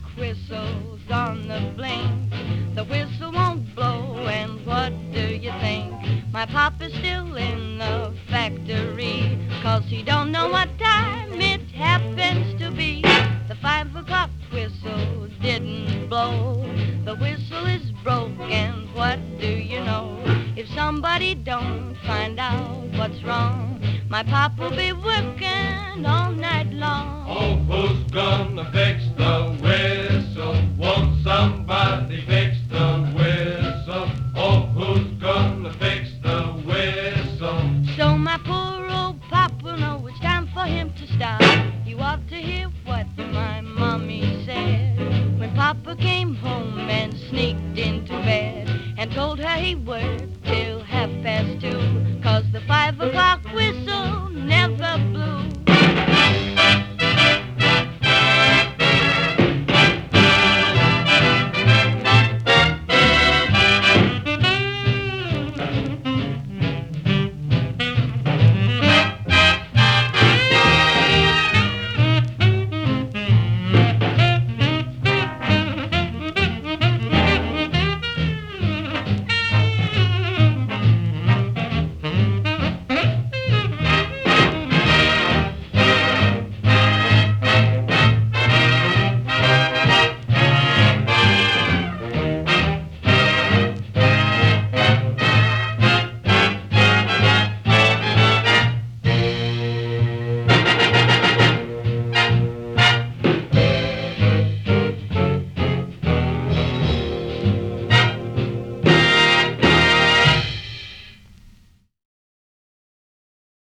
whistle's on the blink. The whistle won't blow, and what do you think? My papa's still in the factory, 'cause he don't know what time it happens to be. The 5 o'clock whistle didn't blow. The whistle is broke, and what do you know? If somebody don't find out what's wrong, my papa'll be working all night long. Oh, who's gonna fix the whistle? Won't somebody fix the whistle? Oh, who's gonna fix the whistle? So my poor old pop will know it's time for him to stop. You ought to hear what my mommy said when Papa came home and sneaked into bed and told her he worked